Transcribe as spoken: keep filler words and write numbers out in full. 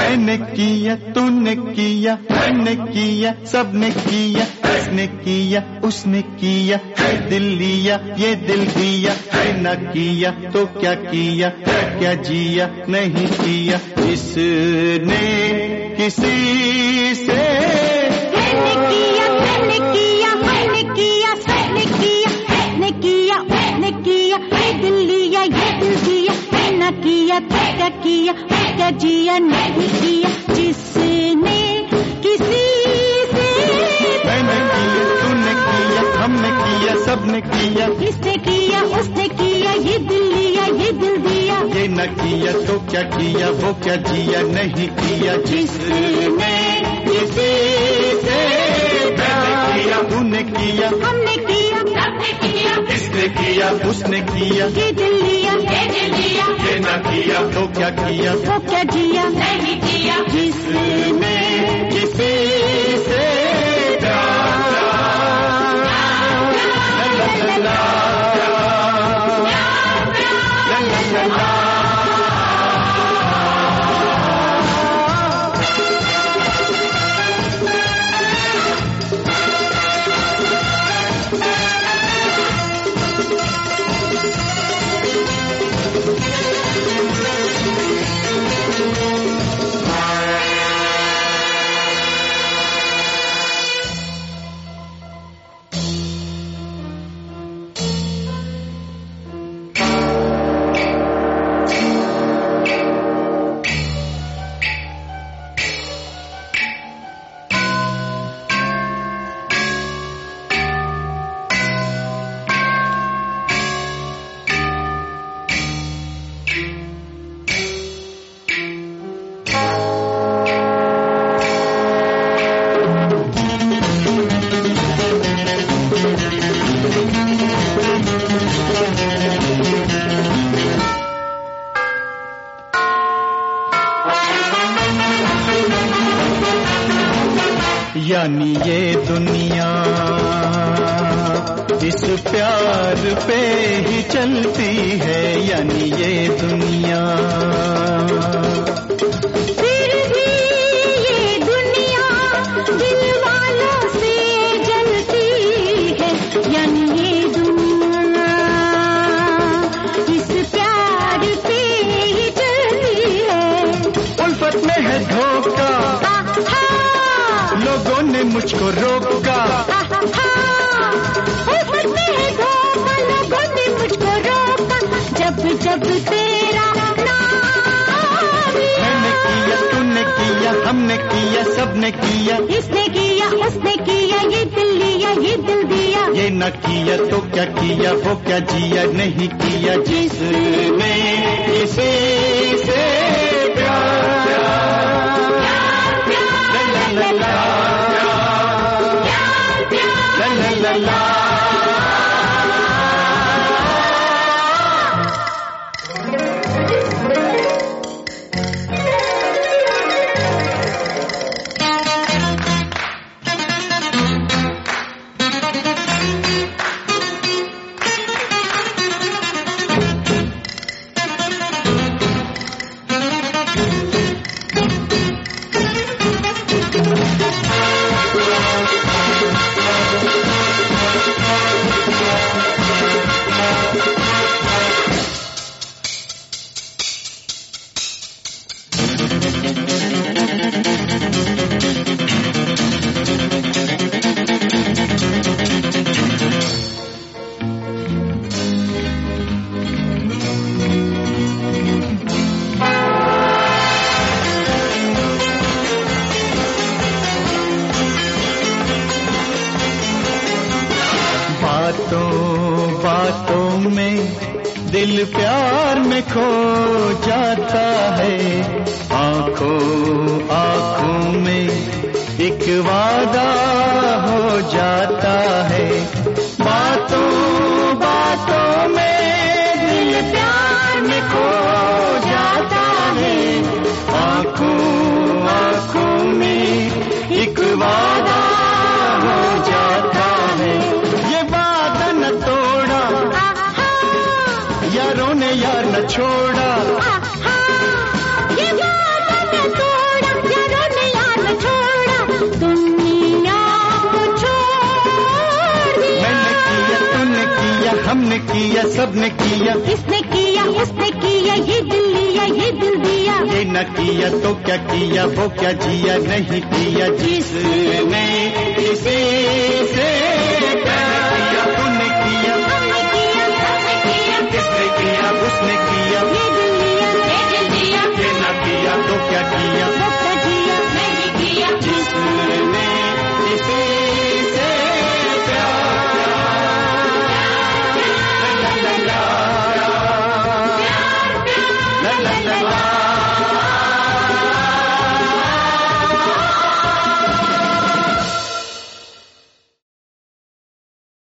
मैंने किया, तूने किया, मैंने किया, सबने किया, इसने किया, उसने किया, ये दिल लिया, ये दिल दिया, ये न किया तो क्या किया, क्या जिया नहीं किया इसने किसी से। मैंने किया, मैंने किया, मैंने किया, सबने किया, इसने किया, उसने किया, ये दिल लिया, ये दिल दिया, ये न किया तो क्या किया, क्या जिया नहीं किया जिसने किसी से। मैंने किया, तूने किया, हमने किया, सबने किया, इसने किया, उसने किया, ये दिल लिया, ये दिल दिया, ये न किया तो क्या किया, वो क्या जिया नहीं किया जिसने किसी से। मैंने किया, तूने किया, हमने किया, सबने किया, इसने किया, उसने किया, ये दिल लिया, ये दिल दिया, ये न किया तो क्या किया, तो क्या जिया नहीं किया जिसने किसी से प्यार। ला ला ला ला, ला ला ला ला। यानी ये दुनिया इस प्यार पे ही चलती है, यानी ये दुनिया फिर भी ये दुनिया दिल वालों से जलती है, यानी ये दुनिया इस प्यार पे ही चलती है। उल्फत में है धोखा, लोगों ने मुझको रोका, उल्फत में है धोखा, लोगों ने मुझको रोका, जब जब तेरा नाम लिया। मैंने किया, तूने किया, हमने किया, सबने किया, इसने किया, उसने किया, ये दिल लिया, ये दिल दिया, ये न किया तो क्या किया, वो क्या जिया नहीं किया जिसने किसी से प्यार। ला ला ला ला, ला ला ला। बातों बातों में दिल प्यार में खो जाता है, आंखों आंखों में एक वादा हो जाता है। बातों बातों में दिल प्यार में खो जाता है, आंखों आंखों में एक वादा हो जाता है। ये वादा न तोड़ा, यारों ने यार न छोड़ा, ये वादा न तोड़ा, तुमने किया सबने किया, इसने किया उसने किया, ये दिल लिया ये दिल दिया। ये न किया तो क्या किया, वो क्या जिया नहीं किया जिसने किसी से